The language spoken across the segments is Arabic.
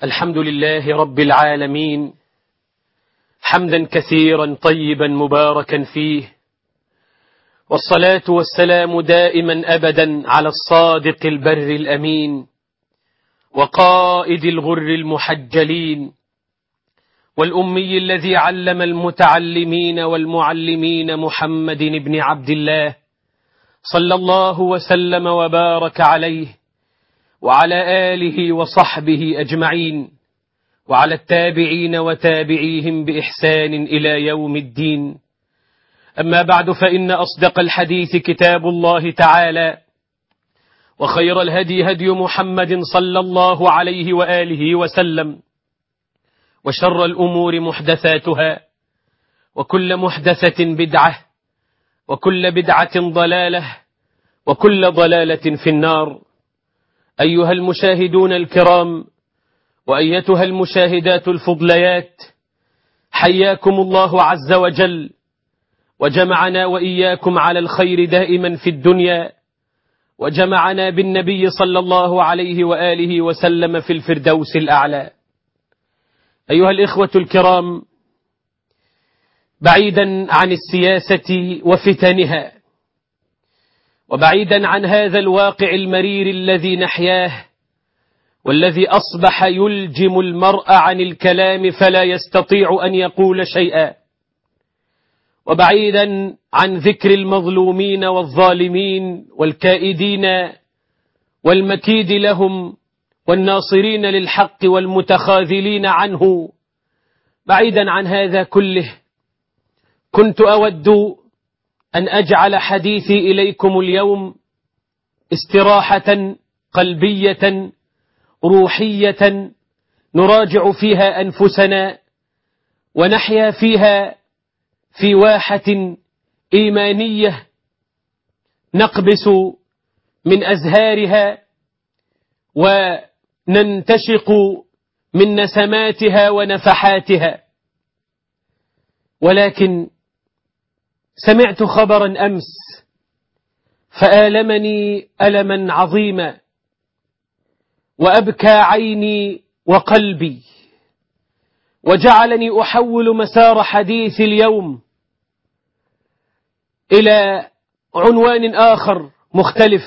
الحمد لله رب العالمين، حمدا كثيرا طيبا مباركا فيه، والصلاة والسلام دائما أبدا على الصادق البر الأمين وقائد الغر المحجلين، والأمي الذي علم المتعلمين والمعلمين، محمد بن عبد الله صلى الله وسلم وبارك عليه وعلى آله وصحبه أجمعين، وعلى التابعين وتابعيهم بإحسان إلى يوم الدين. أما بعد، فإن أصدق الحديث كتاب الله تعالى، وخير الهدي هدي محمد صلى الله عليه وآله وسلم، وشر الأمور محدثاتها، وكل محدثة بدعة، وكل بدعة ضلالة، وكل ضلالة في النار. أيها المشاهدون الكرام، وأيتها المشاهدات الفضليات، حياكم الله عز وجل، وجمعنا وإياكم على الخير دائما في الدنيا، وجمعنا بالنبي صلى الله عليه وآله وسلم في الفردوس الأعلى. أيها الإخوة الكرام، بعيدا عن السياسة وفتنها، وبعيدا عن هذا الواقع المرير الذي نحياه، والذي أصبح يلجم المرء عن الكلام فلا يستطيع أن يقول شيئا، وبعيدا عن ذكر المظلومين والظالمين والكائدين والمكيد لهم والناصرين للحق والمتخاذلين عنه، بعيدا عن هذا كله، كنت أود أن أجعل حديثي إليكم اليوم استراحة قلبية روحية نراجع فيها أنفسنا، ونحيا فيها في واحة إيمانية نقبس من أزهارها وننتشق من نسماتها ونفحاتها. ولكن سمعت خبرا أمس فآلمني ألما عظيما، وأبكى عيني وقلبي، وجعلني أحول مسار حديث اليوم إلى عنوان آخر مختلف،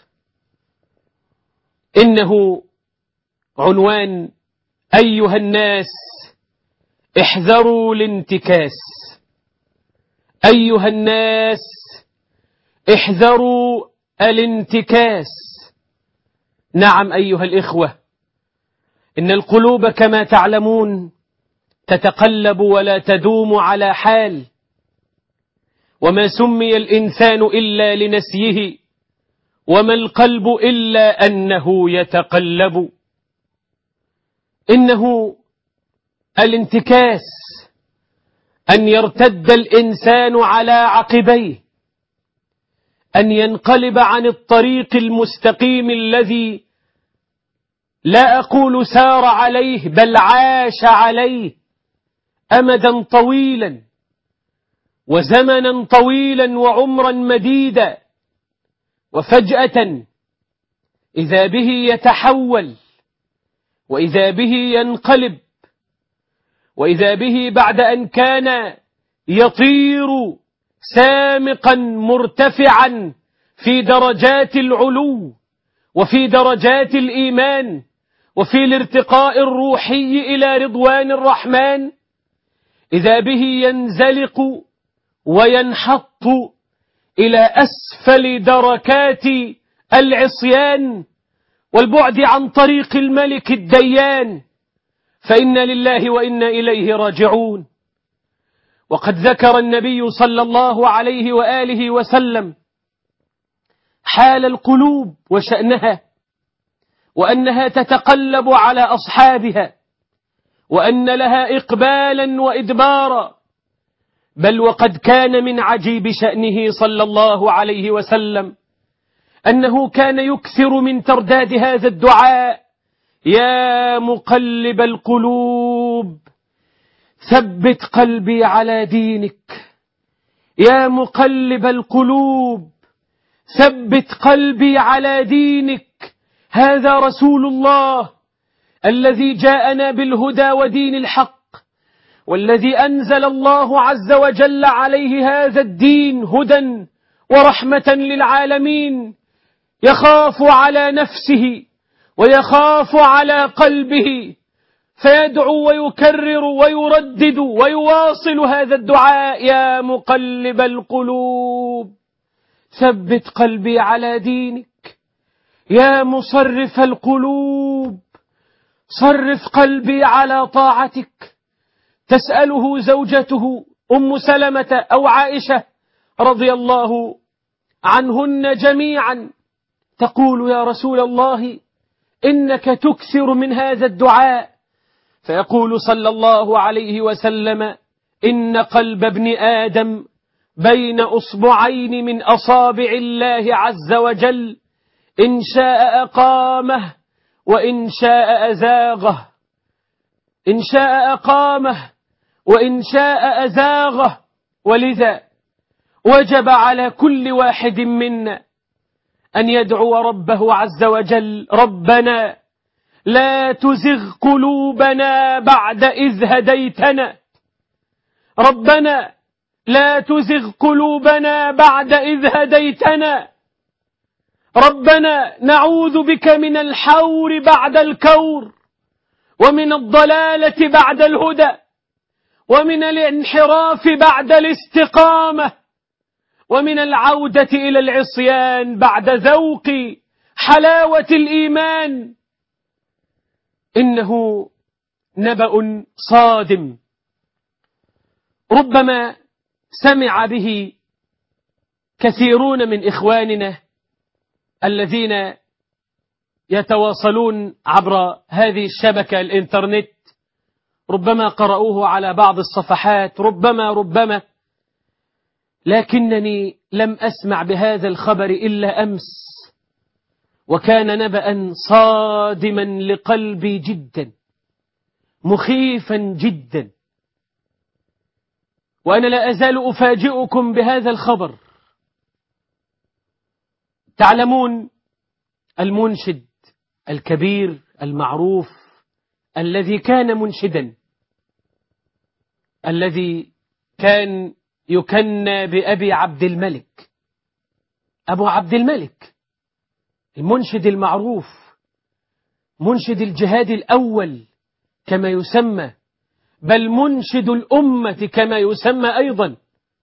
إنه عنوان: أيها الناس احذروا الانتكاس. أيها الناس احذروا الانتكاس. نعم أيها الإخوة، إن القلوب كما تعلمون تتقلب ولا تدوم على حال، وما سمي الإنسان إلا لنسيه، وما القلب إلا أنه يتقلب. إنه الانتكاس أن يرتد الإنسان على عقبيه، أن ينقلب عن الطريق المستقيم الذي لا أقول سار عليه بل عاش عليه أمدا طويلا وزمنا طويلا وعمرا مديدا، وفجأة إذا به يتحول، وإذا به ينقلب، وإذا به بعد أن كان يطير سامقا مرتفعا في درجات العلو وفي درجات الإيمان وفي الارتقاء الروحي إلى رضوان الرحمن، إذا به ينزلق وينحط إلى أسفل دركات العصيان والبعد عن طريق الملك الديان، فإن لله وإنا إليه راجعون. وقد ذكر النبي صلى الله عليه وآله وسلم حال القلوب وشأنها، وأنها تتقلب على أصحابها، وأن لها إقبالا وإدبارا، بل وقد كان من عجيب شأنه صلى الله عليه وسلم أنه كان يكثر من ترداد هذا الدعاء: يا مقلب القلوب ثبت قلبي على دينك، يا مقلب القلوب ثبت قلبي على دينك. هذا رسول الله الذي جاءنا بالهدى ودين الحق، والذي أنزل الله عز وجل عليه هذا الدين هدى ورحمة للعالمين، يخاف على نفسه ويخاف على قلبه، فيدعو ويكرر ويردد ويواصل هذا الدعاء: يا مقلب القلوب ثبت قلبي على دينك، يا مصرف القلوب صرف قلبي على طاعتك. تسأله زوجته أم سلمة أو عائشة رضي الله عنهن جميعا، تقول: يا رسول الله إنك تكثر من هذا الدعاء. فيقول صلى الله عليه وسلم: إن قلب ابن آدم بين أصبعين من أصابع الله عز وجل، إن شاء أقامه وإن شاء أزاغه، إن شاء أقامه وإن شاء أزاغه. ولذا وجب على كل واحد منا أن يدعو ربه عز وجل: ربنا لا تزغ قلوبنا بعد إذ هديتنا، ربنا لا تزغ قلوبنا بعد إذ هديتنا، ربنا نعوذ بك من الحور بعد الكور، ومن الضلالة بعد الهدى، ومن الانحراف بعد الاستقامة، ومن العودة إلى العصيان بعد ذوق حلاوة الإيمان. إنه نبأ صادم ربما سمع به كثيرون من إخواننا الذين يتواصلون عبر هذه الشبكة الإنترنت، ربما قرأوه على بعض الصفحات، ربما لكنني لم أسمع بهذا الخبر إلا أمس، وكان نبأ صادما لقلبي جدا، مخيفا جدا. وأنا لا أزال أفاجئكم بهذا الخبر. تعلمون المنشد الكبير المعروف الذي كان منشدا، الذي كان يكنى بأبي عبد الملك، أبو عبد الملك، المنشد المعروف، منشد الجهاد الأول كما يسمى، بل منشد الأمة كما يسمى أيضا.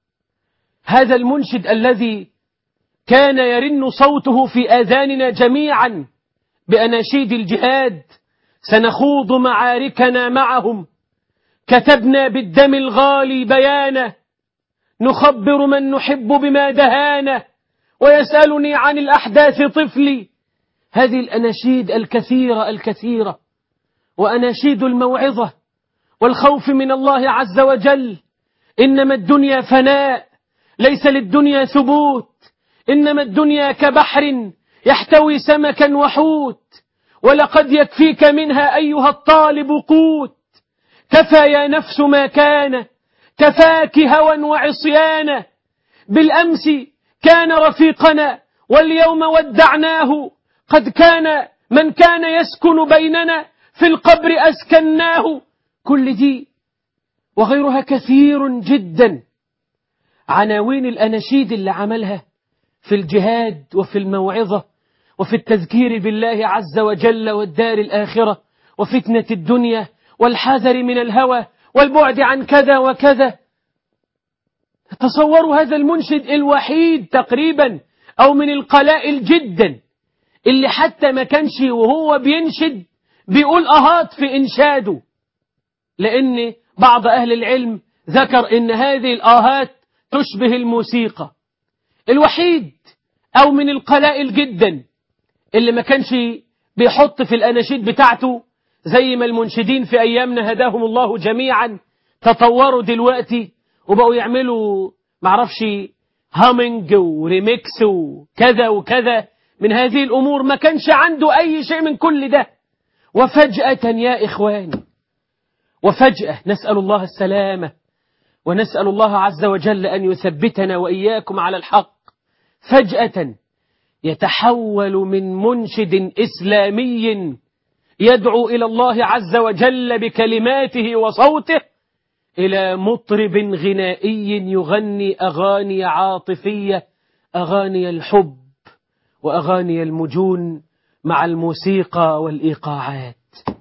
هذا المنشد الذي كان يرن صوته في آذاننا جميعا بأناشيد الجهاد: سنخوض معاركنا معهم، كتبنا بالدم الغالي بيانه، نخبر من نحب بما دهانه، ويسألني عن الأحداث طفلي. هذه الأناشيد الكثيرة وأناشيد الموعظة والخوف من الله عز وجل. إنما الدنيا فناء، ليس للدنيا ثبوت، إنما الدنيا كبحر يحتوي سمكا وحوت، ولقد يكفيك منها أيها الطالب قوت، كفى يا نفس ما كان، كفاك هوى وعصيانا، بالأمس كان رفيقنا واليوم ودعناه، قد كان من كان يسكن بيننا في القبر أسكناه. كل دي وغيرها كثير جدا عناوين الأناشيد اللي عملها في الجهاد وفي الموعظة وفي التذكير بالله عز وجل والدار الآخرة وفتنة الدنيا والحذر من الهوى والبعد عن كذا وكذا. تصوروا هذا المنشد الوحيد تقريبا أو من القلائل جدا اللي حتى ما كانش وهو بينشد بيقول أهات في إنشاده، لأن بعض أهل العلم ذكر إن هذه الآهات تشبه الموسيقى. الوحيد أو من القلائل جدا اللي ما كانش بيحط في الأناشيد بتاعته زي ما المنشدين في أيامنا هداهم الله جميعا تطوروا دلوقتي وبقوا يعملوا معرفش هامينج وريميكس وكذا وكذا من هذه الأمور. ما كانش عنده أي شيء من كل ده، وفجأة يا إخواني، وفجأة نسأل الله السلامة ونسأل الله عز وجل أن يثبتنا وإياكم على الحق، فجأة يتحول من منشد إسلامي يدعو إلى الله عز وجل بكلماته وصوته إلى مطرب غنائي يغني أغاني عاطفية، أغاني الحب وأغاني المجون مع الموسيقى والإيقاعات.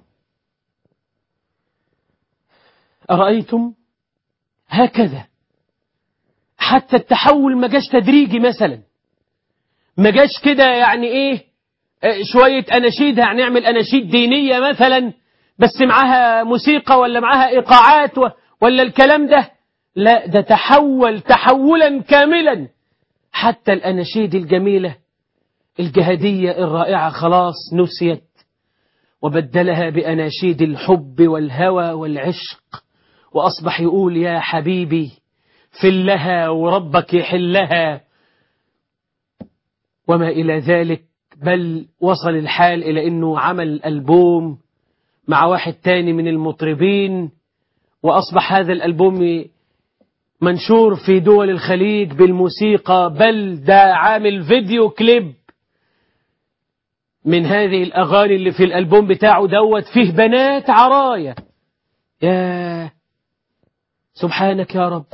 أرأيتم؟ هكذا حتى التحول ما جاش تدريجي، مثلا ما جاش كده يعني إيه شوية أناشيد، هنعمل أناشيد دينية مثلا بس معاها موسيقى ولا معاها إيقاعات ولا الكلام ده، لا ده تحول تحولا كاملا. حتى الأناشيد الجميلة الجهادية الرائعة خلاص نسيت، وبدلها بأناشيد الحب والهوى والعشق، وأصبح يقول يا حبيبي فلها وربك يحلها وما إلى ذلك. بل وصل الحال إلى أنه عمل ألبوم مع واحد تاني من المطربين، وأصبح هذا الألبوم منشور في دول الخليج بالموسيقى، بل ده عامل فيديو كليب من هذه الأغاني اللي في الألبوم بتاعه دوت فيه بنات عرايا. يا سبحانك يا رب،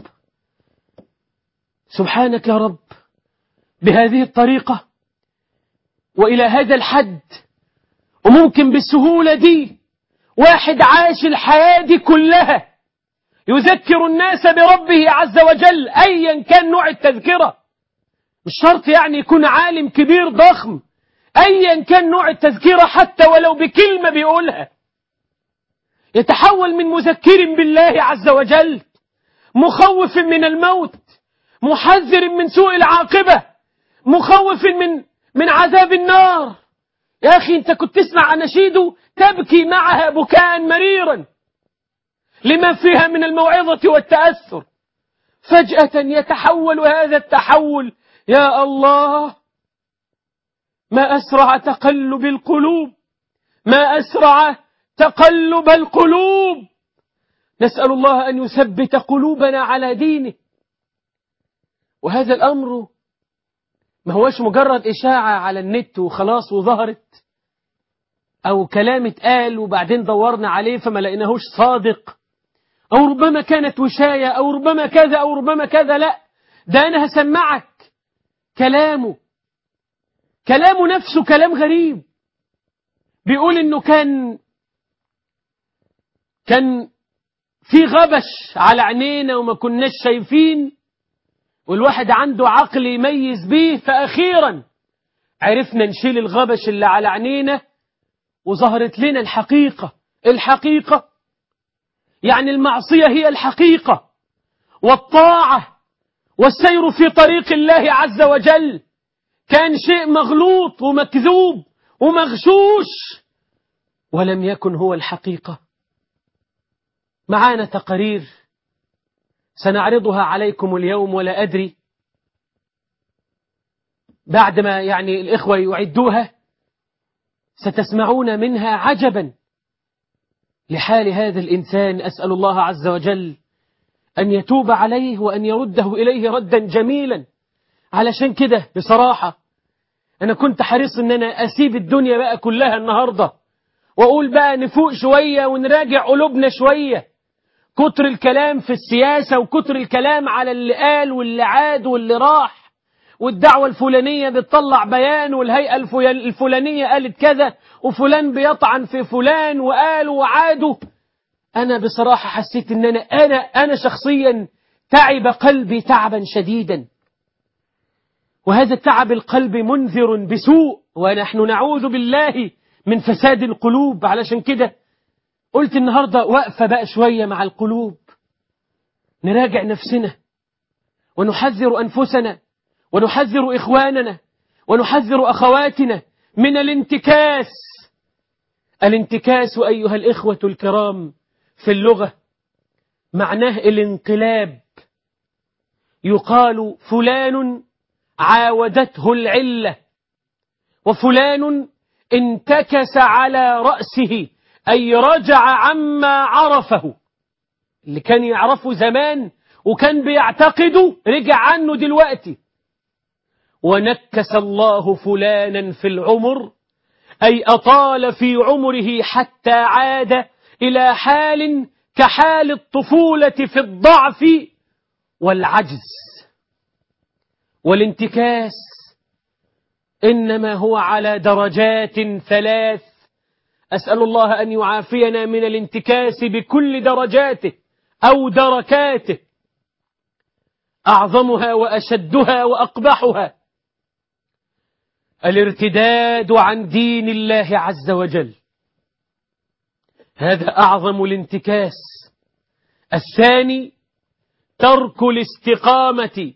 سبحانك يا رب، بهذه الطريقة وإلى هذا الحد. وممكن بالسهولة دي واحد عاش الحياة دي كلها يذكر الناس بربه عز وجل، أيا كان نوع التذكرة، مش شرط يعني يكون عالم كبير ضخم، أيا كان نوع التذكرة حتى ولو بكلمة بيقولها، يتحول من مذكر بالله عز وجل، مخوف من الموت، محذر من سوء العاقبة، مخوف من عذاب النار. يا أخي أنت كنت تسمع أناشيده تبكي معها بكاء مريرا لما فيها من الموعظة والتأثر، فجأة يتحول هذا التحول. يا الله، ما أسرع تقلب القلوب، ما أسرع تقلب القلوب. نسأل الله أن يثبت قلوبنا على دينه. وهذا الأمر ما هوش مجرد إشاعة على النت وخلاص وظهرت، أو كلام اتقال وبعدين دورنا عليه فما لقيناهوش صادق، أو ربما كانت وشاية، أو ربما كذا أو ربما كذا. لا، ده أنا هسمعك كلامه نفسه كلام غريب. بيقول إنه كان في غبش على عينينا وما كناش شايفين، والواحد عنده عقل يميز بيه، فأخيرا عرفنا نشيل الغبش اللي على عينينا وظهرت لنا الحقيقة. يعني المعصية هي الحقيقة، والطاعة والسير في طريق الله عز وجل كان شيء مغلوط ومكذوب ومغشوش، ولم يكن هو الحقيقة. معانا تقارير سنعرضها عليكم اليوم، ولا أدري بعد ما يعني الإخوة يعدوها ستسمعون منها عجبا لحال هذا الإنسان. أسأل الله عز وجل أن يتوب عليه وأن يرده إليه ردا جميلا. علشان كده بصراحة أنا كنت حريص أن أنا أسيب الدنيا بقى كلها النهاردة وأقول بقى نفوق شوية ونراجع قلوبنا شوية. كتر الكلام في السياسة وكتر الكلام على اللي قال واللي عاد واللي راح، والدعوة الفلانية بتطلع بيان، والهيئة الفلانية قالت كذا، وفلان بيطعن في فلان وقالوا وعادوا. أنا بصراحة حسيت أن أنا شخصيا تعب قلبي تعبا شديدا، وهذا التعب القلب منذر بسوء، ونحن نعوذ بالله من فساد القلوب. علشان كده قلت النهاردة وقفة بقى شوية مع القلوب، نراجع نفسنا ونحذر أنفسنا ونحذر إخواننا ونحذر أخواتنا من الانتكاس. الانتكاس أيها الإخوة الكرام في اللغة معناه الانقلاب. يقال فلان عاودته العلة، وفلان انتكس على رأسه، أي رجع عما عرفه. اللي كان يعرفه زمان وكان بيعتقده رجع عنه دلوقتي. ونكس الله فلانا في العمر، أي أطال في عمره حتى عاد إلى حال كحال الطفولة في الضعف والعجز. والانتكاس إنما هو على درجات ثلاث، أسأل الله أن يعافينا من الانتكاس بكل درجاته أو دركاته. أعظمها وأشدها وأقبحها الارتداد عن دين الله عز وجل، هذا أعظم الانتكاس. الثاني ترك الاستقامة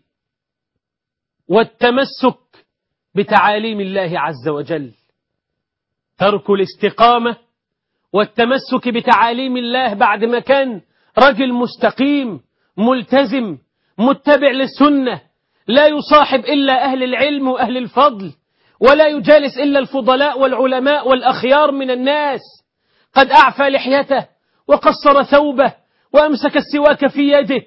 والتمسك بتعاليم الله عز وجل، ترك الاستقامة والتمسك بتعاليم الله بعد ما كان رجل مستقيم ملتزم متبع للسنة، لا يصاحب إلا أهل العلم وأهل الفضل، ولا يجالس إلا الفضلاء والعلماء والأخيار من الناس، قد أعفى لحيته وقصر ثوبه وأمسك السواك في يده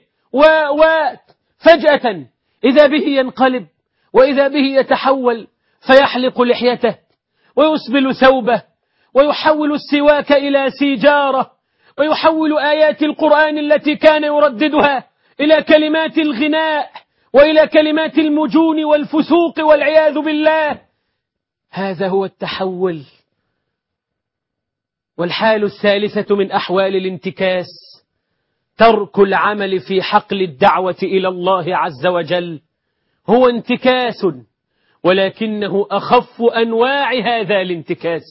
وفجأة إذا به ينقلب وإذا به يتحول فيحلق لحيته ويسبل ثوبه ويحول السواك إلى سيجارة ويحول آيات القرآن التي كان يرددها إلى كلمات الغناء وإلى كلمات المجون والفسوق والعياذ بالله. هذا هو التحول. والحال الثالثة من أحوال الانتكاس ترك العمل في حقل الدعوة إلى الله عز وجل، هو انتكاس ولكنه أخف أنواع هذا الانتكاس،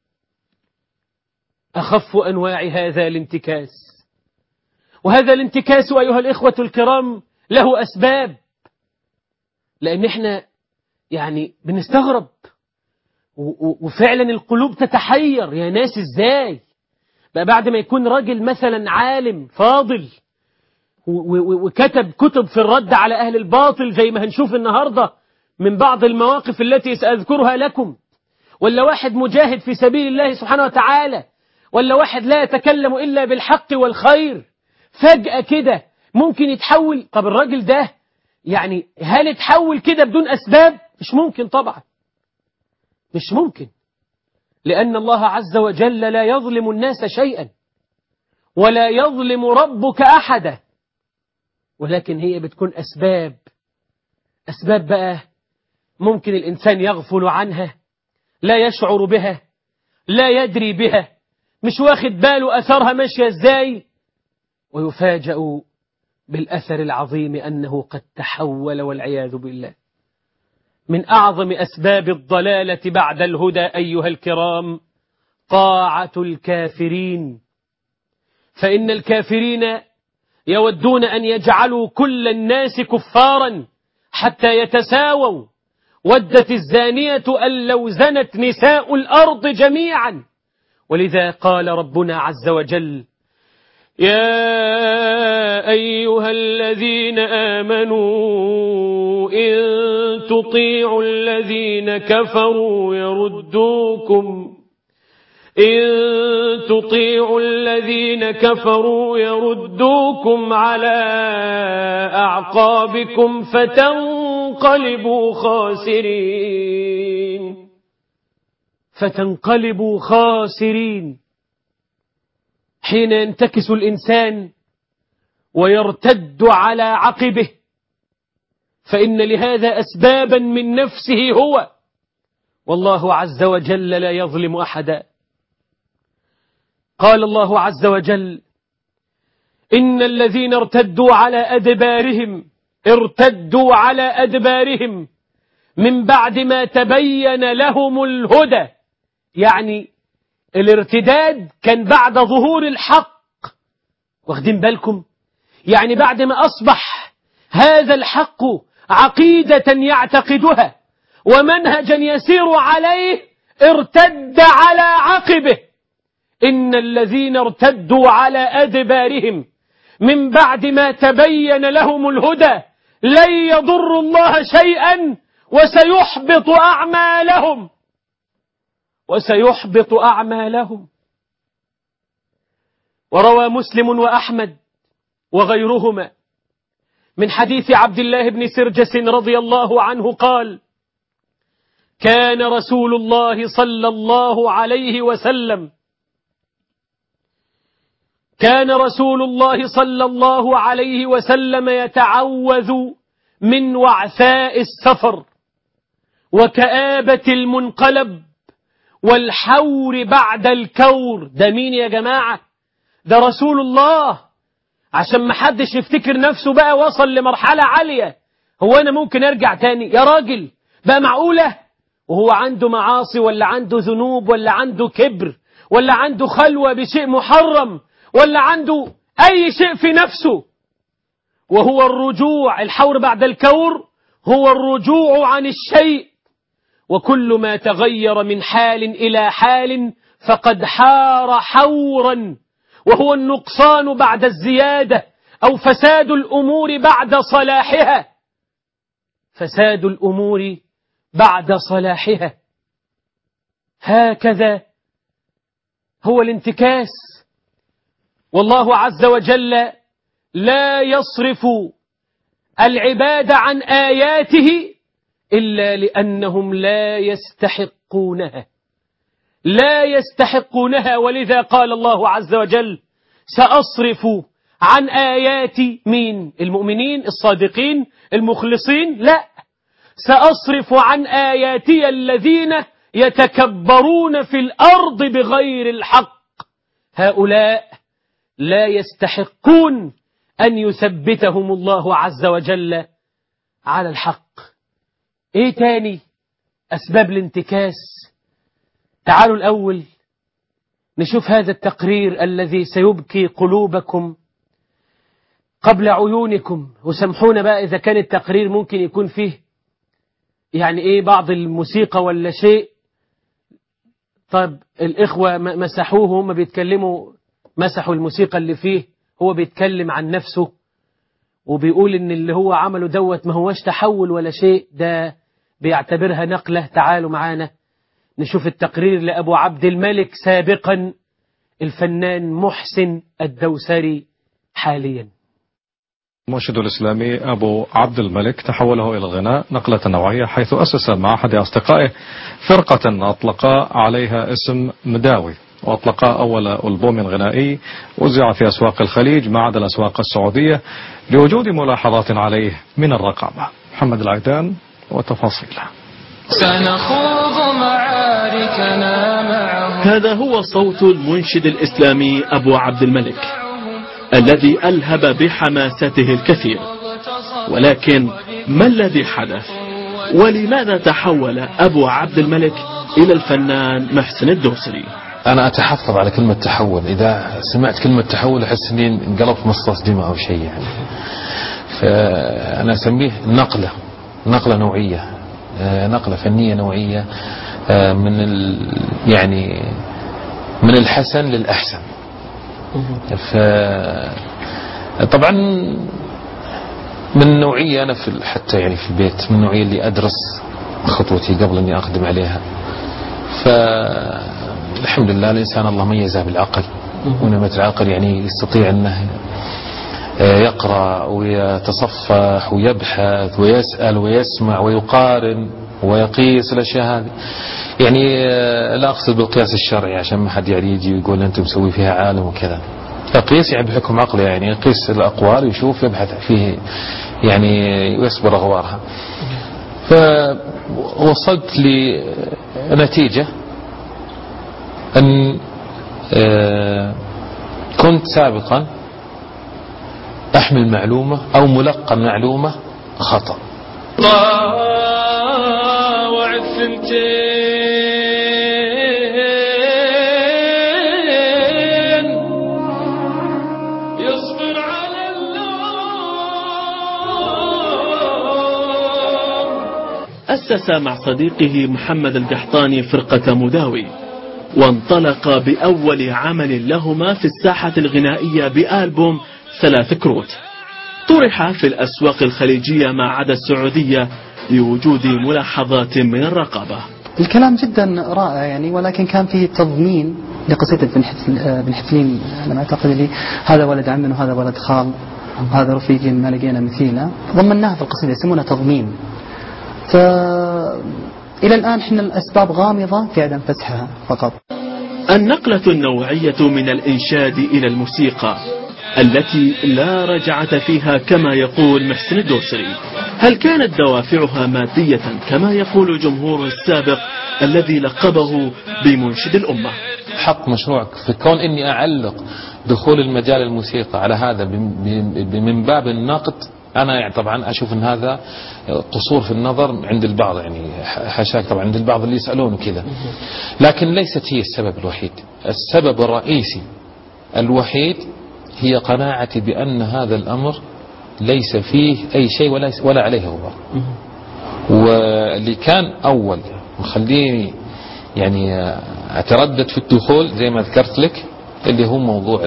أخف أنواع هذا الانتكاس. وهذا الانتكاس أيها الإخوة الكرام له أسباب، لأن احنا يعني بنستغرب وفعلا القلوب تتحير، يا ناس ازاي بقى بعد ما يكون راجل مثلا عالم فاضل وكتب كتب في الرد على أهل الباطل زي ما هنشوف النهاردة من بعض المواقف التي سأذكرها لكم، ولا واحد مجاهد في سبيل الله سبحانه وتعالى، ولا واحد لا يتكلم إلا بالحق والخير، فجأة كده ممكن يتحول. طب الراجل ده يعني هل يتحول كده بدون أسباب؟ مش ممكن طبعا، مش ممكن، لأن الله عز وجل لا يظلم الناس شيئا ولا يظلم ربك أحدا، ولكن هي بتكون أسباب بقى ممكن الإنسان يغفل عنها، لا يشعر بها، لا يدري بها، مش واخد باله أثرها ماشية إزاي، ويفاجأ بالأثر العظيم أنه قد تحول والعياذ بالله. من أعظم أسباب الضلالة بعد الهدى أيها الكرام طاعة الكافرين، فإن الكافرين يودون أن يجعلوا كل الناس كفارا حتى يتساووا. ودت الزانية أن لو زنت نساء الأرض جميعا، ولذا قال ربنا عز وجل: يا أيها الذين آمنوا إن تطيعوا الذين كفروا يردوكم على أعقابكم فتنقلبوا خاسرين. حين ينتكس الإنسان ويرتد على عقبه فإن لهذا أسبابا من نفسه هو، والله عز وجل لا يظلم أحدا. قال الله عز وجل: إن الذين ارتدوا على أدبارهم من بعد ما تبين لهم الهدى، يعني الارتداد كان بعد ظهور الحق، واخدين بالكم؟ يعني بعد ما أصبح هذا الحق عقيدة يعتقدها ومنهجا يسير عليه ارتد على عقبه. إن الذين ارتدوا على أدبارهم من بعد ما تبين لهم الهدى لن يضروا الله شيئا وسيحبط أعمالهم. وروى مسلم وأحمد وغيرهما من حديث عبد الله بن سرجس رضي الله عنه قال: كان رسول الله صلى الله عليه وسلم يتعوذ من وعثاء السفر وكآبة المنقلب والحور بعد الكور. ده مين يا جماعة؟ ده رسول الله، عشان ما حدش يفتكر نفسه بقى وصل لمرحلة عالية. هو أنا ممكن أرجع تاني يا راجل؟ بقى معقولة؟ وهو عنده معاصي ولا عنده ذنوب ولا عنده كبر ولا عنده خلوة بشيء محرم ولا عنده أي شيء في نفسه، وهو الرجوع، الحور بعد الكور هو الرجوع عن الشيء، وكل ما تغير من حال إلى حال فقد حار حورا، وهو النقصان بعد الزيادة أو فساد الأمور بعد صلاحها. فساد الأمور بعد صلاحها، هكذا هو الانتكاس. والله عز وجل لا يصرف العباد عن آياته إلا لأنهم لا يستحقونها. ولذا قال الله عز وجل: سأصرف عن آياتي مين؟ المؤمنين الصادقين المخلصين؟ لا، سأصرف عن آياتي الذين يتكبرون في الأرض بغير الحق. هؤلاء لا يستحقون أن يثبتهم الله عز وجل على الحق. إيه تاني أسباب الانتكاس؟ تعالوا الأول نشوف هذا التقرير الذي سيبكي قلوبكم قبل عيونكم. وسامحونا بقى إذا كان التقرير ممكن يكون فيه يعني إيه بعض الموسيقى ولا شيء. طب الإخوة مسحوه، هم بيتكلموا، مسحوا الموسيقى اللي فيه. هو بيتكلم عن نفسه وبيقول إن اللي هو عمله دوت ما هوش تحول ولا شيء، ده بيعتبرها نقلة. تعالوا معانا نشوف التقرير لأبو عبد الملك سابقا، الفنان محسن الدوسري حاليا. المنشد الإسلامي أبو عبد الملك تحوله إلى الغناء نقلة نوعية، حيث أسس مع أحد أصدقائه فرقة أطلق عليها اسم مداوي، وأطلق أول ألبوم غنائي وزع في أسواق الخليج ما عدا الأسواق السعودية لوجود ملاحظات عليه من الرقابة. محمد العيدان وتفاصيله. سنخوض معاركنا معهم. هذا هو صوت المنشد الإسلامي أبو عبد الملك الذي ألهب بحماسته الكثير. ولكن ما الذي حدث؟ ولماذا تحول أبو عبد الملك إلى الفنان محسن الدوسري؟ أنا أتحفظ على كلمة تحول. إذا سمعت كلمة تحول أحس إني انقلبت مصاص دماء أو شيء يعني. فأنا أسميه نقلة نوعية، نقلة فنية نوعية، يعني من الحسن للأحسن. طبعا من النوعية أنا حتى يعني في البيت من النوعية اللي أدرس خطوتي قبل أني أقدم عليها. فالحمد لله الإنسان الله ميزه بالعقل، ونعمة العقل يعني يستطيع أنه يقرأ ويتصفح ويبحث ويسأل ويسمع ويقارن ويقيس الأشياء هذه. يعني لا أقصد بالقياس الشرعي عشان ما حد يعني يجي ويقول أنتم مسوي فيها عالم وكذا. يقيس يعني بحكم عقله، يعني يقيس الأقوال ويشوف يبحث فيه يعني ويصبر أغوارها. فوصلت لنتيجة أن كنت سابقا أحمل معلومة أو ملقن معلومة خطأ. وعد ثنتين يصبر على اللوم. أسس مع صديقه محمد القحطاني فرقة مداوي، وانطلق بأول عمل لهما في الساحة الغنائية بألبوم 3 كروت. طرح في الأسواق الخليجية ما عدا السعودية لوجود ملاحظات من الرقابة. الكلام جدا رائع يعني، ولكن كان فيه تضمين لقصيدة بن حفلين. أنا أعتقد لي هذا ولد عم وهذا ولد خال وهذا رفيق ما لقينا مثيله، ضمناها في القصيدة يسمونها تضمين. إلى الآن إحنا الأسباب غامضة في عدم فتحها فقط. النقلة النوعية من الإنشاد إلى الموسيقى التي لا رجعة فيها كما يقول محسن الدوسري، هل كانت دوافعها مادية كما يقول الجمهور السابق الذي لقبه بمنشد الأمة؟ حق مشروعك في كون إني أعلق دخول المجال الموسيقى على هذا من باب النقد، أنا يعني طبعا أشوف أن هذا قصور في النظر عند البعض، يعني حاشاك طبعا عند البعض اللي يسألون كذا، لكن ليست هي السبب الوحيد. السبب الرئيسي الوحيد هي قناعتي بأن هذا الأمر ليس فيه أي شيء ولا عليه غبار. واللي كان أول مخليني يعني أتردد في الدخول زي ما ذكرت لك اللي هو موضوع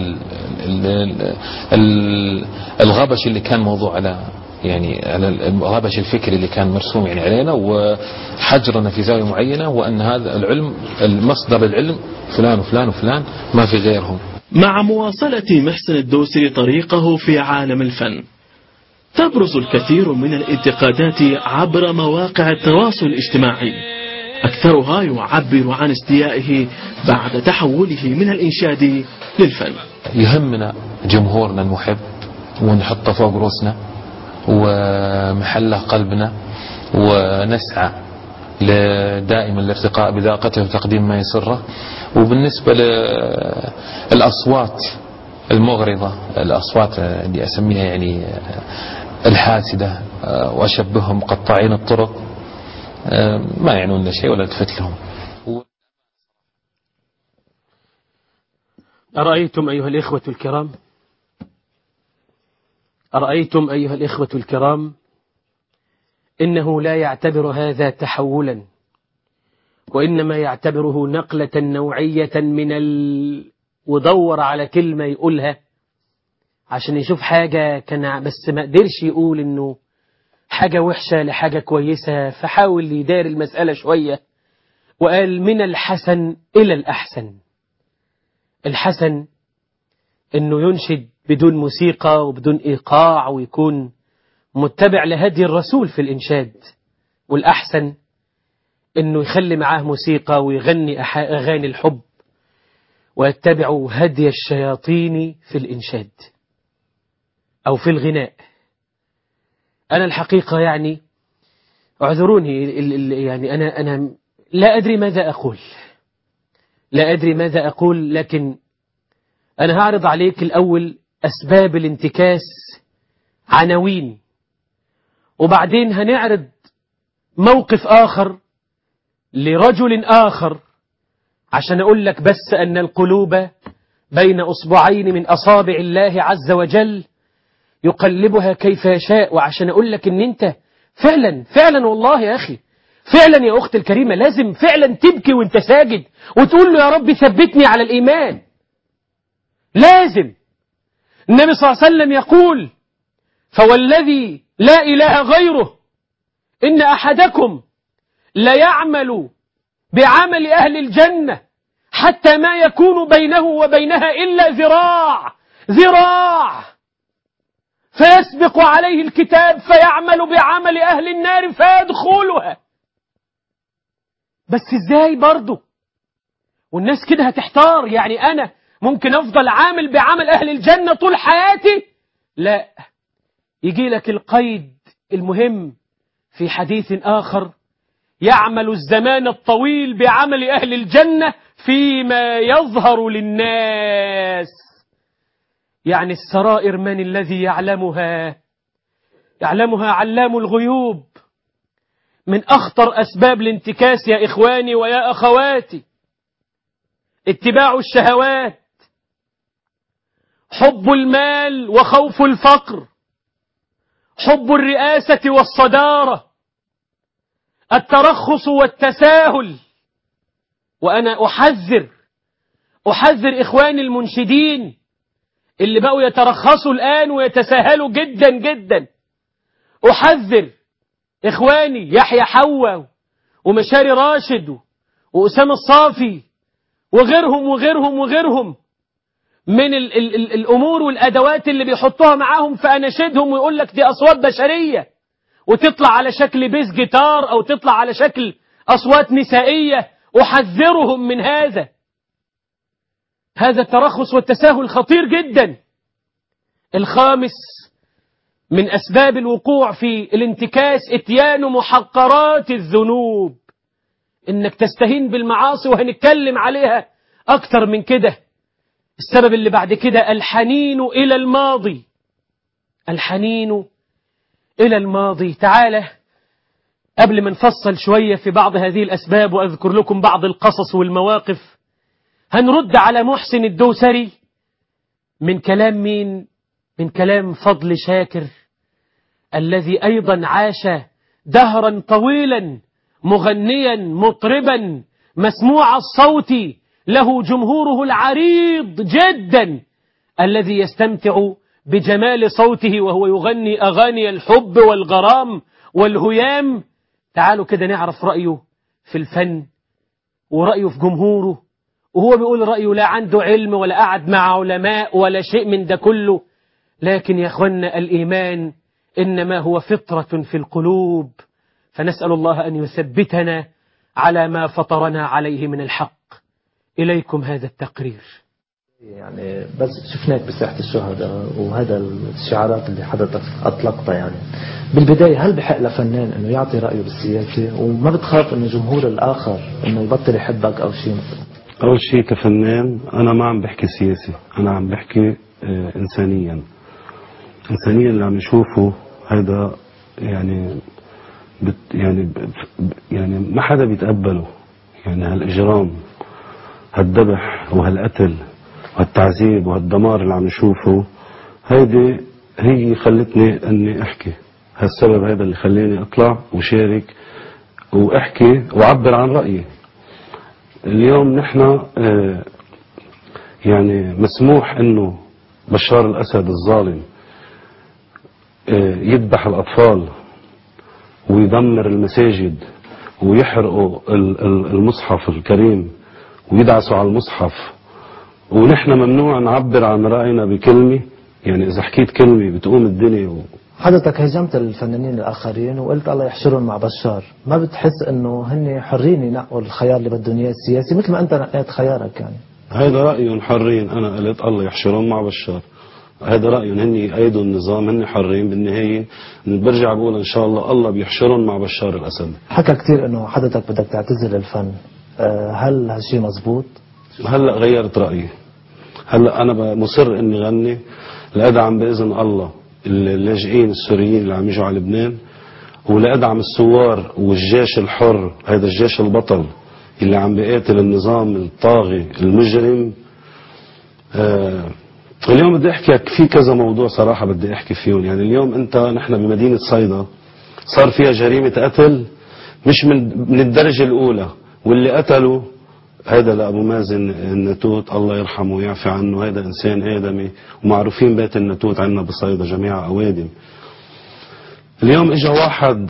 الغبش اللي كان موضوع على يعني الغبش الفكري اللي كان مرسوم يعني علينا، وحجرنا في زاوية معينة، وأن هذا العلم المصدر العلم فلان وفلان وفلان ما في غيرهم. مع مواصلة محسن الدوسري طريقه في عالم الفن تبرز الكثير من الانتقادات عبر مواقع التواصل الاجتماعي، أكثرها يعبر عن استيائه بعد تحوله من الإنشاد للفن. يهمنا جمهورنا المحب ونحطه فوق رؤوسنا ومحله قلبنا، ونسعى دائما الارتقاء بذاقته وتقديم ما يسره. وبالنسبة للأصوات المغرضة، الأصوات اللي أسميها يعني الحاسدة وأشبههم قطاعين الطرق، ما يعنون شيء ولا التفت لهم. أرأيتم أيها الإخوة الكرام، أرأيتم أيها الإخوة الكرام، إنه لا يعتبر هذا تحولا، وإنما يعتبره نقلة نوعية ودور على كلمة يقولها عشان يشوف حاجة كان بس ما قدرش يقول إنه حاجة وحشة لحاجة كويسة، فحاول يدار المسألة شوية وقال من الحسن إلى الأحسن. الحسن إنه ينشد بدون موسيقى وبدون إيقاع ويكون متبع لهدي الرسول في الإنشاد، والأحسن إنه يخلي معاه موسيقى ويغني أغاني الحب ويتبع هدي الشياطين في الإنشاد أو في الغناء. أنا الحقيقة يعني اعذروني، يعني أنا لا أدري ماذا أقول، لا أدري ماذا أقول، لكن أنا هعرض عليك الأول أسباب الانتكاس عناوين، وبعدين هنعرض موقف آخر لرجل آخر عشان أقول لك بس أن القلوب بين أصبعين من أصابع الله عز وجل يقلبها كيف يشاء، وعشان أقول لك أن أنت فعلا والله يا أخي، فعلا يا أختي الكريمة، لازم فعلا تبكي وانت ساجد وتقول له يا رب ثبتني على الإيمان. لازم. النبي صلى الله عليه وسلم يقول فوالذي لا إله غيره إن أحدكم ليعمل بعمل أهل الجنة حتى ما يكون بينه وبينها إلا ذراع فيسبق عليه الكتاب فيعمل بعمل أهل النار فيدخلها. بس إزاي برضو؟ والناس كده هتحتار، يعني أنا ممكن أفضل عامل بعمل أهل الجنة طول حياتي؟ لا، يجي لك القيد المهم في حديث آخر: يعمل الزمان الطويل بعمل أهل الجنة فيما يظهر للناس. يعني السرائر من الذي يعلمها؟ يعلمها علام الغيوب. من أخطر أسباب الانتكاس يا إخواني ويا أخواتي اتباع الشهوات، حب المال وخوف الفقر، حب الرئاسة والصدارة، الترخص والتساهل. وأنا أحذر إخواني المنشدين اللي بقوا يترخصوا الآن ويتساهلوا جدا جدا. أحذر إخواني يحيى حوا ومشاري راشد وأسامة الصافي وغيرهم من الأمور والأدوات اللي بيحطوها معاهم في أناشيدهم، ويقول لك دي أصوات بشرية، وتطلع على شكل بيس جيتار أو تطلع على شكل أصوات نسائية، أحذرهم من هذا. هذا الترخص والتساهل خطير جدا. الخامس من أسباب الوقوع في الانتكاس إتيان محقرات الذنوب، إنك تستهين بالمعاصي، وهنتكلم عليها أكتر من كده. السبب اللي بعد كده الحنين إلى الماضي. الحنين إلى الماضي. تعالى قبل ما نفصل شوية في بعض هذه الأسباب وأذكر لكم بعض القصص والمواقف، هنرد على محسن الدوسري من كلام مين؟ من كلام فضل شاكر، الذي أيضا عاش دهرا طويلا مغنيا مطربا مسموع الصوت، له جمهوره العريض جدا الذي يستمتع بجمال صوته وهو يغني أغاني الحب والغرام والهيام. تعالوا كده نعرف رأيه في الفن ورأيه في جمهوره، وهو بيقول رأيه لا عنده علم ولا قعد مع علماء ولا شيء من ده كله، لكن يا أخوانا الإيمان إنما هو فطرة في القلوب، فنسأل الله أن يثبتنا على ما فطرنا عليه من الحق. إليكم هذا التقرير. يعني بس شفناك بساحة الشهداء وهذا الشعارات اللي حضرتك أطلقتها، يعني بالبداية هل بحق لفنان إنه يعطي رأيه بالسياسة، وما بتخاف إنه جمهور الآخر إنه يبطل يحبك أو شيء؟ أول شيء كفنان أنا ما عم بحكي سياسي، أنا عم بحكي إنسانيا اللي عم نشوفه هذا يعني يعني ما حدا بيتقبله. يعني هالإجرام، هالذبح وهالقتل وهالتعذيب وهالدمار اللي عم نشوفه، هي خلتني اني احكي. هالسبب هذا اللي خلاني اطلع وشارك واحكي واعبر عن رأيي. اليوم نحن يعني مسموح انه بشار الاسد الظالم يذبح الاطفال ويدمر المساجد ويحرقوا المصحف الكريم ويدعسوا على المصحف، ونحن ممنوع نعبر عن رأينا بكلمة. يعني إذا حكيت كلمة بتقوم الدنيا حضرتك هجمت الفنانين الآخرين وقلت الله يحشرهم مع بشار، ما بتحس إنه هن حرين ينقوا الخيار اللي بدهم إياه السياسي مثل ما أنت نقيت خيارك؟ يعني هذا رأيهم حرين. أنا قلت الله يحشرهم مع بشار، هذا رأيهم، هن يأيدوا النظام، هن حرين. بالنهاية برجع بقول إن شاء الله بيحشرهم مع بشار الأسد. حكى كتير إنه حضرتك بدك تعتزل الفن، هل هالشي مزبوط؟ هلأ غيرت رأيي. هلأ أنا مصر إني غني لأدعم بإذن الله اللاجئين السوريين اللي عم يجوا على لبنان، ولأدعم الثوار والجيش الحر، هذا الجيش البطل اللي عم بيقاتل النظام الطاغي المجرم. اليوم بدي أحكي في كذا موضوع صراحة بدي أحكي فيهم. يعني اليوم نحن بمدينة صيدا صار فيها جريمة قتل مش من الدرجة الأولى، واللي قتلوا هذا لأبو مازن النتوت الله يرحمه ويعفي عنه، هذا إنسان آدمي ومعروفين بيت النتوت عندنا بصيدا جميع أوادم. اليوم إجا واحد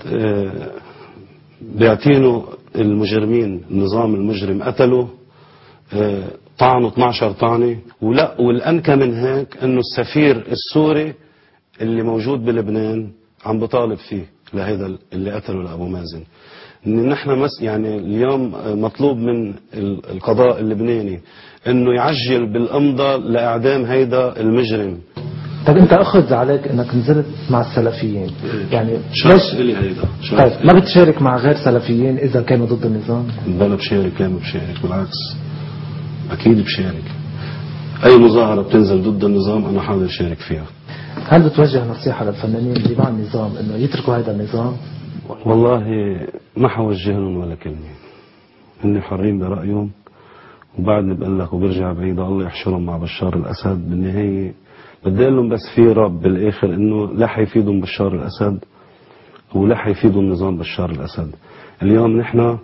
بيعطينه المجرمين، النظام المجرم قتلوا، طعنوا 12 طعنة. ولا والأنكى من هيك إنه السفير السوري اللي موجود بلبنان عم بطالب فيه لهذا اللي قتلوا لأبو مازن. إن نحن يعني اليوم مطلوب من القضاء اللبناني إنه يعجل بالأمضاء لإعدام هيدا المجرم. طيب أنت أخذ عليك إنك نزلت مع السلفيين، يعني ليش إلي هيدا؟ طيب ما بتشارك مع غير سلفيين إذا كانوا ضد النظام؟ بلا بشارك، كانوا بشارك، بالعكس أكيد بشارك. أي مظاهرة بتنزل ضد النظام أنا حاضر شارك فيها. هل بتوجه نصيحة للفنانين اللي مع النظام إنه يتركوا هذا النظام؟ والله ما حوجه لهم ولا كلمة، هن حرين برأيهم. وبعدني بقول لك وبرجع بعيد الله يحشرهم مع بشار الأسد. بالنهاية بدي أقول لهم بس في رب بالآخر إنه لا حيفيدهم بشار الأسد ولا حيفيدوا النظام بشار الأسد. اليوم نحن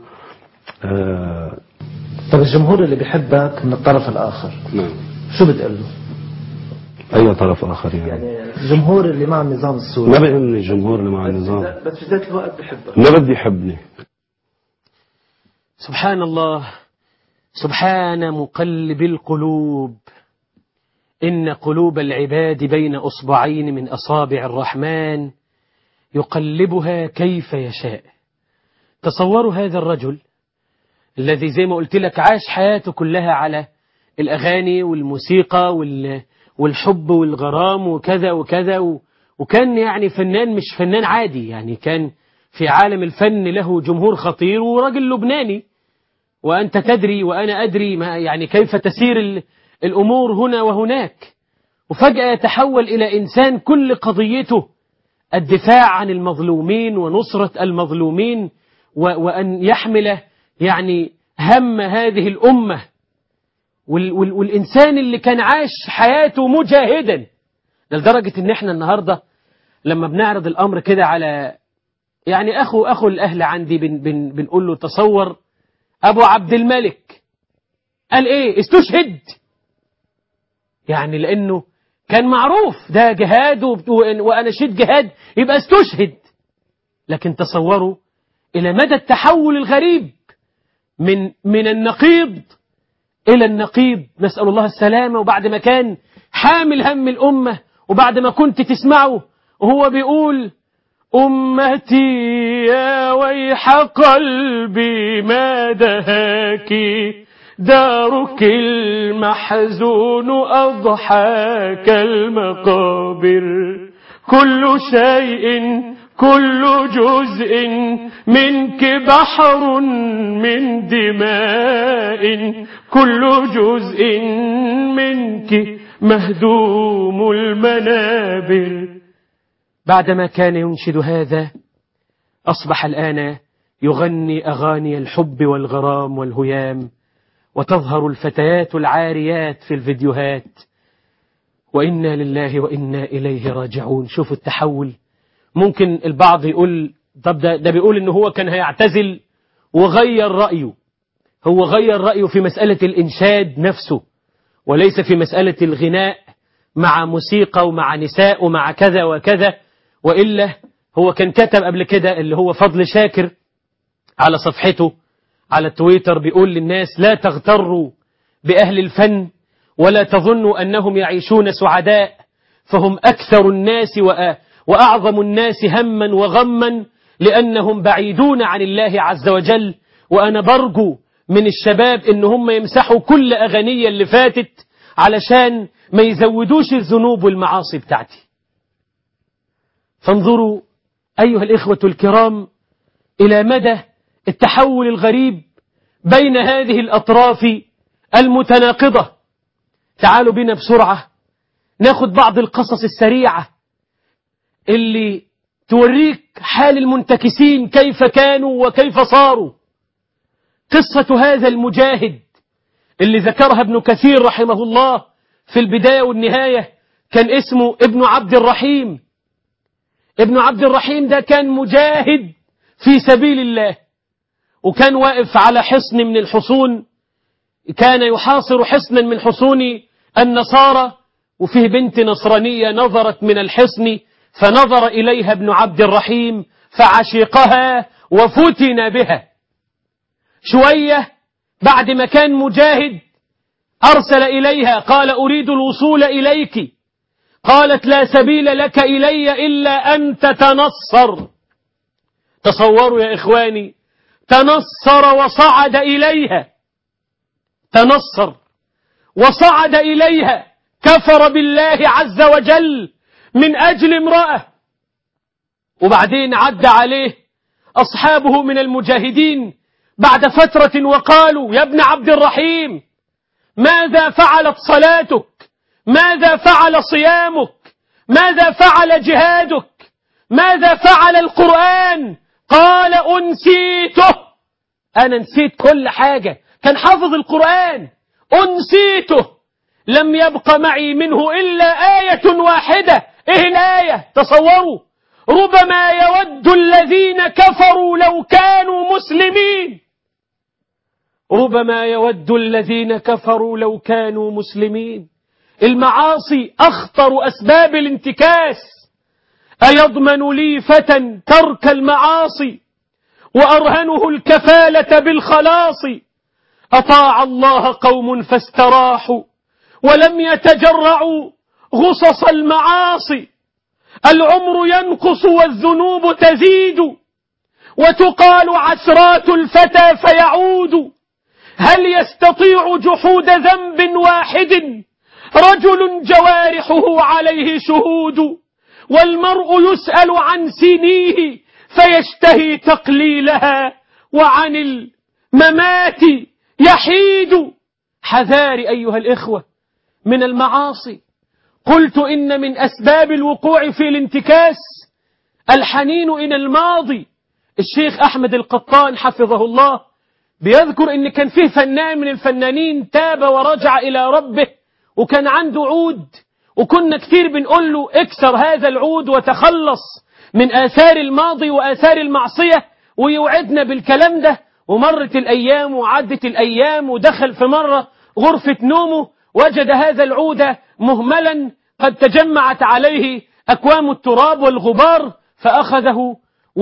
طب الجمهور اللي بيحبك من الطرف الآخر، نعم، شو بتقول له؟ أي طرف آخر يعني الجمهور اللي مع النظام السوري. ما بيهمني الجمهور اللي مع النظام، بس في ذات الوقت بحبك. ما بدي يحبني. سبحان الله، سبحان مقلب القلوب، إن قلوب العباد بين أصبعين من أصابع الرحمن يقلبها كيف يشاء. تصوروا هذا الرجل الذي زي ما قلت لك عاش حياته كلها على الأغاني والموسيقى والحب والغرام وكذا وكذا، وكان يعني فنان مش فنان عادي، يعني كان في عالم الفن له جمهور خطير، وراجل لبناني، وأنت تدري وأنا أدري ما يعني كيف تسير الأمور هنا وهناك. وفجأة يتحول إلى إنسان كل قضيته الدفاع عن المظلومين ونصرة المظلومين، وأن يحمل يعني هم هذه الأمة، والإنسان اللي كان عاش حياته مجاهدا، لدرجة إن إحنا النهاردة لما بنعرض الأمر كده على يعني أخو الأهل عندي بنقول له تصور أبو عبد الملك قال إيه استشهد، يعني لأنه كان معروف ده جهاد وأناشيد جهاد يبقى استشهد. لكن تصوروا إلى مدى التحول الغريب من النقيض إلى النقيض، نسأل الله السلامة. وبعد ما كان حامل هم الأمة، وبعد ما كنت تسمعه وهو بيقول أمتي يا ويح قلبي ما دهاك دارك المحزون أضحى كالمقابر، كل شيء كل جزء منك بحر من دماء، كل جزء منك مهدوم المنابر. بعدما كان ينشد هذا أصبح الآن يغني أغاني الحب والغرام والهيام، وتظهر الفتيات العاريات في الفيديوهات. وإنا لله وإنا إليه راجعون. شوفوا التحول. ممكن البعض يقول طب ده بيقول إنه هو كان هيعتزل وغير رأيه. هو غير رأيه في مسألة الإنشاد نفسه، وليس في مسألة الغناء مع موسيقى ومع نساء ومع كذا وكذا. وإلا هو كان كتب قبل كده اللي هو فضل شاكر على صفحته على تويتر بيقول للناس لا تغتروا بأهل الفن ولا تظنوا أنهم يعيشون سعداء، فهم أكثر الناس وأعظم الناس هما وغما لأنهم بعيدون عن الله عز وجل. وأنا برجو من الشباب إن هم يمسحوا كل أغنية اللي فاتت علشان ما يزودوش الذنوب والمعاصي بتاعتي. فانظروا أيها الإخوة الكرام إلى مدى التحول الغريب بين هذه الأطراف المتناقضة. تعالوا بنا بسرعة ناخد بعض القصص السريعة اللي توريك حال المنتكسين كيف كانوا وكيف صاروا. قصة هذا المجاهد اللي ذكرها ابن كثير رحمه الله في البداية والنهاية كان اسمه ابن عبد الرحيم. ابن عبد الرحيم ده كان مجاهد في سبيل الله، وكان واقف على حصن من الحصون، كان يحاصر حصنا من حصون النصارى، وفيه بنت نصرانية نظرت من الحصن فنظر إليها ابن عبد الرحيم فعشقها وفتن بها. شوية بعد ما كان مجاهد أرسل إليها قال أريد الوصول إليك، قالت لا سبيل لك إلي إلا أن تتنصر. تصوروا يا إخواني، تنصر وصعد إليها، تنصر وصعد إليها، كفر بالله عز وجل من أجل امرأة. وبعدين عد عليه أصحابه من المجاهدين بعد فترة وقالوا يا ابن عبد الرحيم ماذا فعلت صلاتك؟ ماذا فعل صيامك؟ ماذا فعل جهادك؟ ماذا فعل القرآن؟ قال أنسيته، أنا نسيت كل حاجة، كان حافظ القرآن، أنسيته، لم يبق معي منه إلا آية واحدة. إيه الآية؟ تصوروا، ربما يود الذين كفروا لو كانوا مسلمين، ربما يود الذين كفروا لو كانوا مسلمين. المعاصي أخطر أسباب الانتكاس. أيضمن لي فتى ترك المعاصي وأرهنه الكفالة بالخلاص؟ أطاع الله قوم فاستراحوا ولم يتجرعوا غصص المعاصي. العمر ينقص والذنوب تزيد وتقال عثرات الفتى فيعود. هل يستطيع جحود ذنب واحد رجل جوارحه عليه شهود؟ والمرء يسأل عن سنيه فيشتهي تقليلها، وعن الممات يحيد. حذار أيها الإخوة من المعاصي. قلت إن من أسباب الوقوع في الانتكاس الحنين إلى الماضي. الشيخ أحمد القطان حفظه الله بيذكر إن كان فيه فنان من الفنانين تاب ورجع إلى ربه، وكان عنده عود، وكنا كتير بنقول له اكسر هذا العود وتخلص من آثار الماضي وآثار المعصية، ويوعدنا بالكلام ده. ومرت الأيام وعدت الأيام، ودخل في مرة غرفة نومه وجد هذا العود مهملا قد تجمعت عليه أكوام التراب والغبار، فأخذه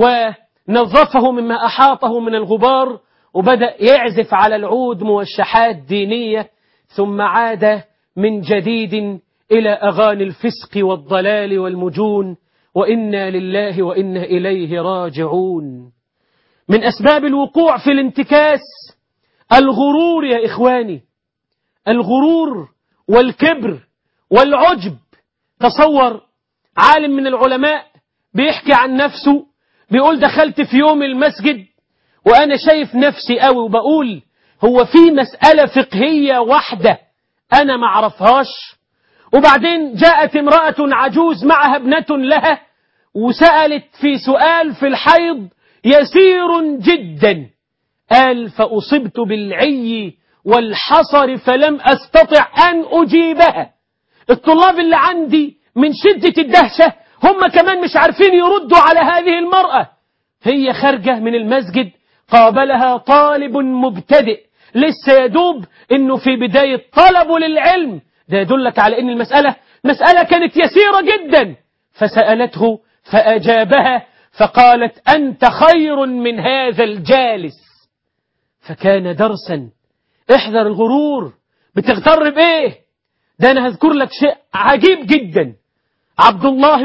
ونظفه مما أحاطه من الغبار، وبدأ يعزف على العود موشحات دينية، ثم عاد من جديد إلى أغاني الفسق والضلال والمجون، وإنا لله وإنا إليه راجعون. من أسباب الوقوع في الانتكاس الغرور يا إخواني، الغرور والكبر والعجب. تصور عالم من العلماء بيحكي عن نفسه، بيقول دخلت في يوم المسجد وأنا شايف نفسي قوي، وبقول هو في مسألة فقهية واحدة أنا ما أعرفهاش. وبعدين جاءت امرأة عجوز معها ابنة لها، وسألت في سؤال في الحيض يسير جدا، قال فأصبت بالعي والحصر فلم أستطع أن أجيبها. الطلاب اللي عندي من شدة الدهشة هم كمان مش عارفين يردوا على هذه المرأة. هي خارجة من المسجد قابلها طالب مبتدئ لسه يدوب إنه في بداية طلبه للعلم، ده يدلك على إن مسألة كانت يسيرة جدا. فسألته فأجابها فقالت أنت خير من هذا الجالس. فكان درسا. احذر الغرور. بتغتر بإيه؟ ده أنا هذكر لك شيء عجيب جدا. عبد الله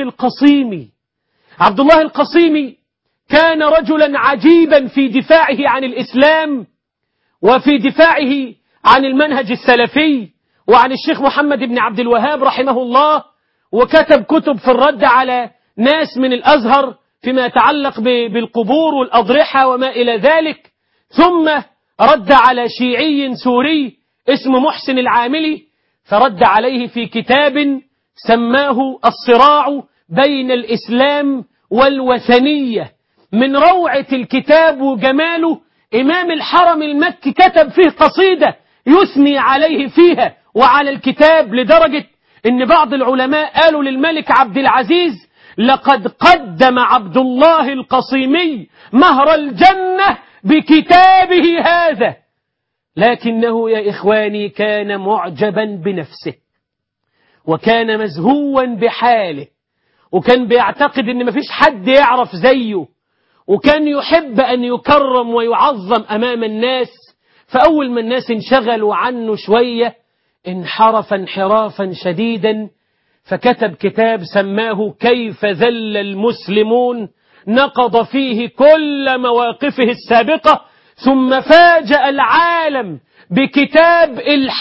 القصيمي كان رجلا عجيبا في دفاعه عن الإسلام، وفي دفاعه عن المنهج السلفي، وعن الشيخ محمد بن عبد الوهاب رحمه الله، وكتب كتب في الرد على ناس من الأزهر فيما يتعلق بالقبور والأضرحة وما إلى ذلك. ثم رد على شيعي سوري اسمه محسن العاملي، فرد عليه في كتاب سماه الصراع بين الإسلام والوثنية. من روعة الكتاب وجماله إمام الحرم المكي كتب فيه قصيدة يثني عليه فيها وعلى الكتاب، لدرجة إن بعض العلماء قالوا للملك عبد العزيز لقد قدم عبد الله القصيمي مهر الجنة بكتابه هذا. لكنه يا إخواني كان معجبا بنفسه، وكان مزهوا بحاله، وكان بيعتقد إن مفيش حد يعرف زيه، وكان يحب أن يكرم ويعظم أمام الناس. فأول ما الناس انشغلوا عنه شوية انحرف انحرافا شديدا، فكتب كتاب سماه كيف ذل المسلمون، نقض فيه كل مواقفه السابقة، ثم فاجأ العالم بكتاب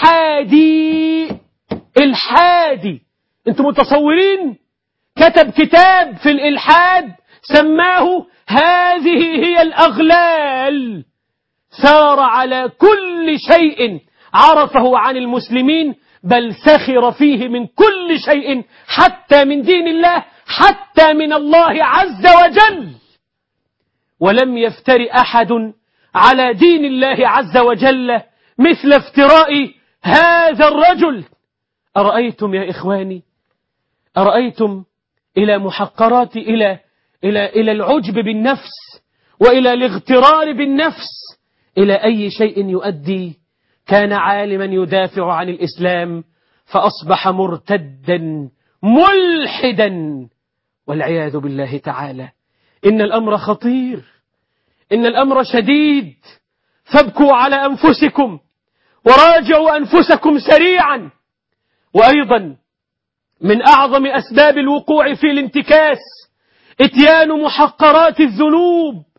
الحادي. انتم متصورين؟ كتب كتاب في الإلحاد سماه هذه هي الأغلال، ثار على كل شيء عرفه عن المسلمين، بل سخر فيه من كل شيء، حتى من دين الله، حتى من الله عز وجل. ولم يفتر أحد على دين الله عز وجل مثل افتراء هذا الرجل. أرأيتم يا إخواني، أرأيتم إلى محقرات، إلى العجب بالنفس، وإلى الاغترار بالنفس، إلى أي شيء يؤدي. كان عالما يدافع عن الإسلام فأصبح مرتدا ملحدا والعياذ بالله تعالى. إن الأمر خطير، إن الأمر شديد. فابكوا على أنفسكم وراجعوا أنفسكم سريعا. وأيضا من أعظم أسباب الوقوع في الانتكاس إتيان محقرات الذنوب.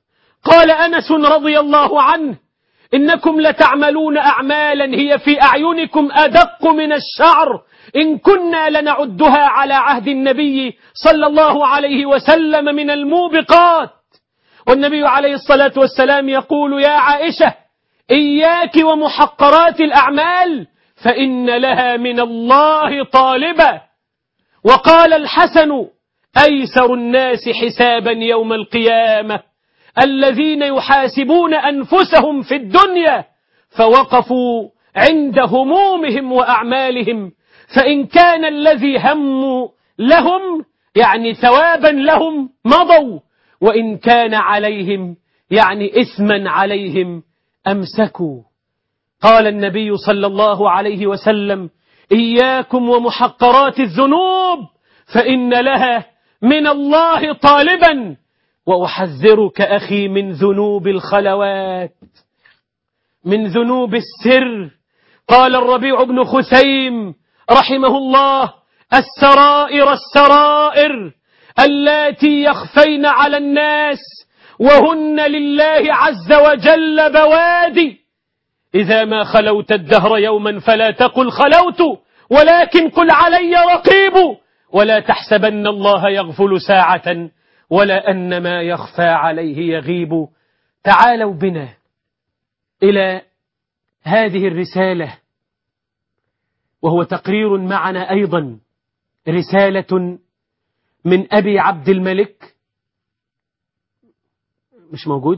قال أنس رضي الله عنه: إنكم لتعملون أعمالا هي في أعينكم أدق من الشعر إن كنا لنعدها على عهد النبي صلى الله عليه وسلم من الموبقات. والنبي عليه الصلاة والسلام يقول: يا عائشة إياك ومحقرات الأعمال فإن لها من الله طالبا. وقال الحسن: أيسر الناس حسابا يوم القيامة الذين يحاسبون أنفسهم في الدنيا فوقفوا عند همومهم وأعمالهم، فإن كان الذي هم لهم يعني ثوابا لهم مضوا، وإن كان عليهم يعني إثما عليهم أمسكوا. قال النبي صلى الله عليه وسلم: إياكم ومحقرات الذنوب فإن لها من الله طالبا، وأحذرك أخي من ذنوب الخلوات، من ذنوب السر. قال الربيع بن خثيم رحمه الله: السرائر السرائر اللاتي يخفين على الناس وهن لله عز وجل بوادي. إذا ما خلوت الدهر يوما فلا تقل خلوت ولكن قل علي رقيب، ولا تحسبن الله يغفل ساعة ولا أن ما يخفى عليه يغيب. تعالوا بنا إلى هذه الرسالة، وهو تقرير معنا أيضا، رسالة من أبي عبد الملك، مش موجود،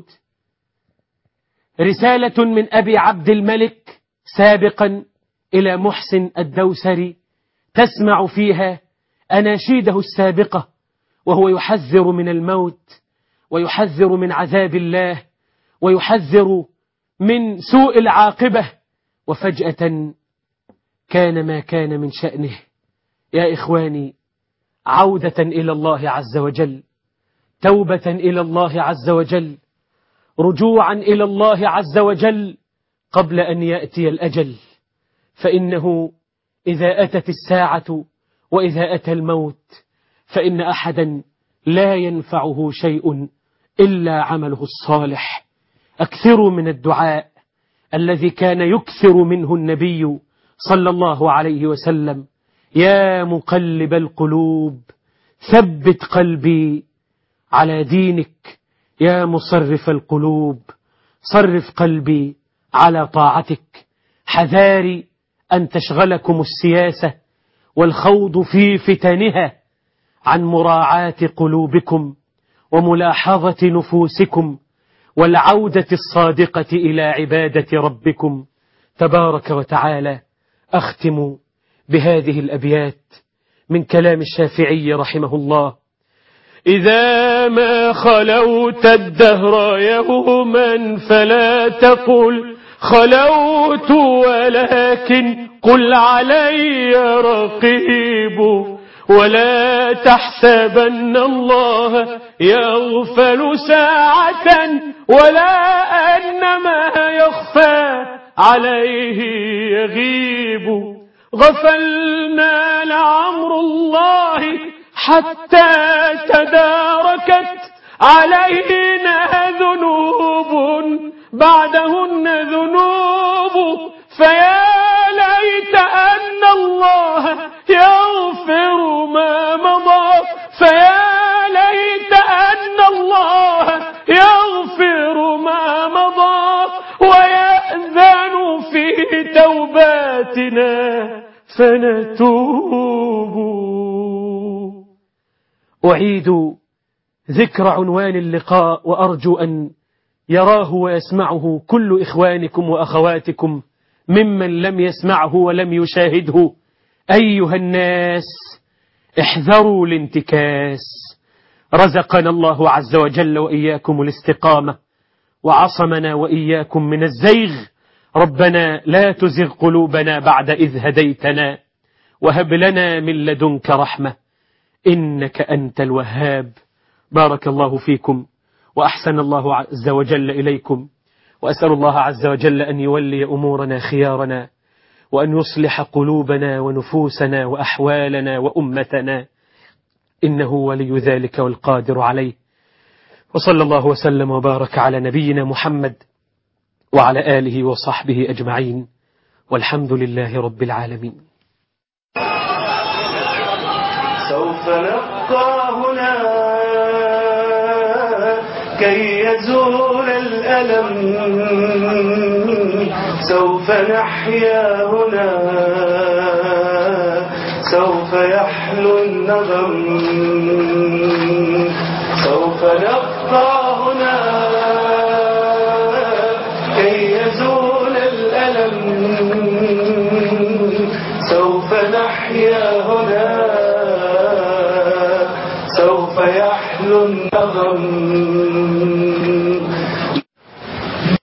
رسالة من أبي عبد الملك سابقا إلى محسن الدوسري، تسمع فيها أناشيده السابقة، وهو يحذر من الموت ويحذر من عذاب الله ويحذر من سوء العاقبة. وفجأة كان ما كان من شأنه. يا إخواني، عودة إلى الله عز وجل، توبة إلى الله عز وجل، رجوعا إلى الله عز وجل قبل أن يأتي الأجل. فإنه إذا أتت الساعة وإذا أتى الموت فإن أحدا لا ينفعه شيء إلا عمله الصالح. أكثروا من الدعاء الذي كان يكثر منه النبي صلى الله عليه وسلم: يا مقلب القلوب ثبت قلبي على دينك، يا مصرف القلوب صرف قلبي على طاعتك. حذاري أن تشغلكم السياسة والخوض في فتنها عن مراعاة قلوبكم وملاحظة نفوسكم والعودة الصادقة إلى عبادة ربكم تبارك وتعالى. أختم بهذه الأبيات من كلام الشافعي رحمه الله: إذا ما خلوت الدهر يوما فلا تقل خلوت ولكن قل علي رقيب، ولا تحسبن الله يغفل ساعة ولا أن ما يخفى عليه يغيب. غفلنا لعمر الله حتى تداركت علينا ذنوب بعدهن ذنوب، فيا ليت أن الله يغفر ما مضى، فيا ليت أن الله يغفر ما مضى ويأذن في توباتنا فنتوب. أعيد ذكر عنوان اللقاء وأرجو أن يراه ويسمعه كل إخوانكم وأخواتكم ممن لم يسمعه ولم يشاهده. أيها الناس، احذروا الانتكاس. رزقنا الله عز وجل وإياكم الاستقامة وعصمنا وإياكم من الزيغ. ربنا لا تزغ قلوبنا بعد إذ هديتنا وهب لنا من لدنك رحمة إنك أنت الوهاب. بارك الله فيكم وأحسن الله عز وجل إليكم، وأسأل الله عز وجل أن يولي أمورنا خيارنا، وأن يصلح قلوبنا ونفوسنا وأحوالنا وأمتنا، إنه ولي ذلك والقادر عليه. وصلى الله وسلم وبارك على نبينا محمد وعلى آله وصحبه أجمعين، والحمد لله رب العالمين. سوف نبقى هنا كي يزول الألم، سوف نحيا هنا، سوف يحلو النغم، سوف نبقى